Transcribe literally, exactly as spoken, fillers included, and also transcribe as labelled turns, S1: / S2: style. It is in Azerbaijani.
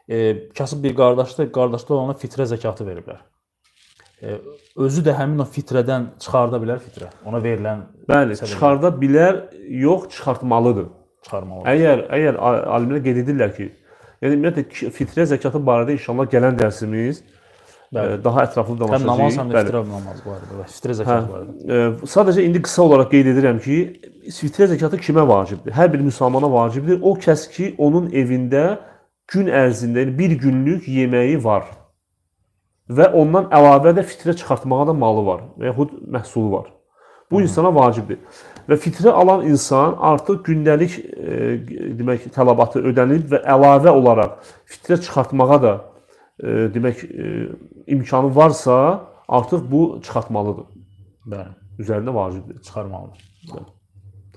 S1: e, kasıb bir qardaşdır, qardaşlar ona fitrə zəkatı veriblər. E, özü də həmin o fitrədən çıxarda bilər fitrə. Ona verilən
S2: Bəli, çıxarda bilər, yox, çıxartmalıdır.
S1: Çıxarmalıdır.
S2: Əgər əgər alimlər qeyd edirlər ki, yəni ümumiyyətlə fitrə zəkatı barədə inşallah gələn dərsimiz Bəli. daha ətraflı danışacağıq.
S1: Həm namaz, həm də fitrə namaz barədə və fitrə zəkatı barədə.
S2: Sadəcə indi qısa olaraq qeyd edirəm ki, fitrə zəkatı kimə vacibdir? Hər bir müsəlmana vacibdir. O kəs ki, onun evində gün ərzində bir günlük yeməyi var və ondan əlavə də fitrə çıxartmağa da malı var və yaxud məhsulu var. Bu insana vacibdir. Və fitrə alan insan artıq gündəlik e, demək tələbatı ödənilib və əlavə olaraq fitrə çıxartmağa da e, demək e, imkanı varsa, artıq bu çıxartmalıdır.
S1: Bəli.
S2: Üzərində vacibdir.
S1: Çıxarmalıdır.
S2: Bəli.